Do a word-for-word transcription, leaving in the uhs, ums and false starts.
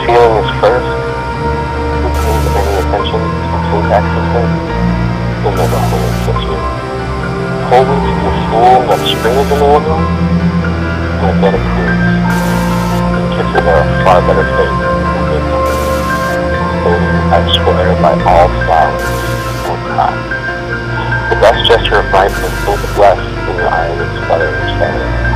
feeling is first, who pays any attention to syntax system, will never wholly kiss you. Wholly to the fool that spring is in the window, and a bed of prunes. And kisses are a far better fate than good company. Though I swear by all flowers or cry. The best gesture of mine is both blessed in your eyelids fluttering steadily.